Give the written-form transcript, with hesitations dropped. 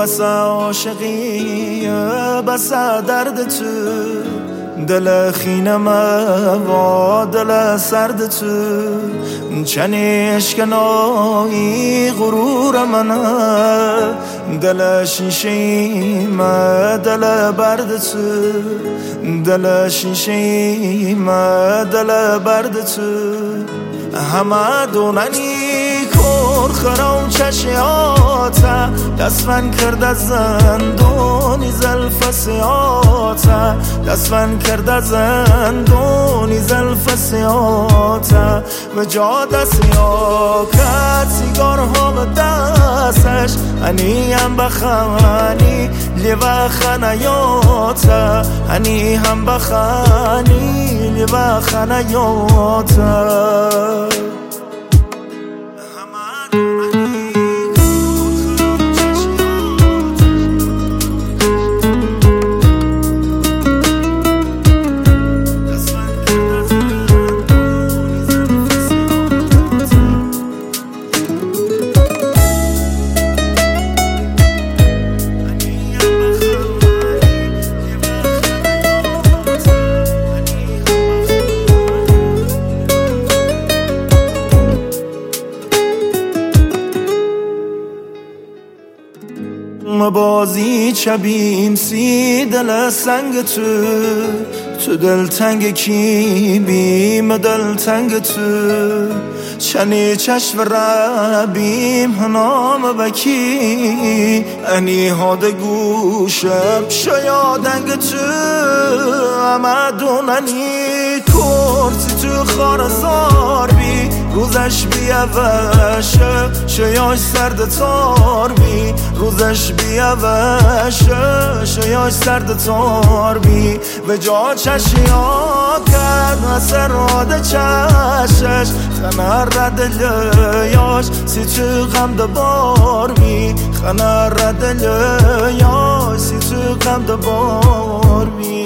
بس عاشقی بس درد تو دل خینم و دل سرد تو چنی اشکنایی غرور منه دل شیشیم دل برد تو دل شیشیم دل برد تو همه دوننی خرام چشیاتا دستمن کرد از زندونی زلف سیاتا دستمن کرد از زندونی زلف سیاتا و جا دستیا کرد سیگارها به دستش هنی هم بخانی لیوه خنیاتا هنی هم بخانی لیوه خنیاتا بازی چبیم سی دل سنگ تو دل تنگ کی بیم دل تنگ تو چنی چشم ربیم هنام بکی انی هاد گوشم شیادنگ تو اما دوننی کرسی تو خارزار بی روزش بیاوشه شیاش سرد تار بی روزش بیاوشه شیاش سرد تار بی و جا چشیا کرد اثر راده چشش خنر رد لیاش سی تو غم دبار بی خنر رد لیاش سی تو غم دبار بی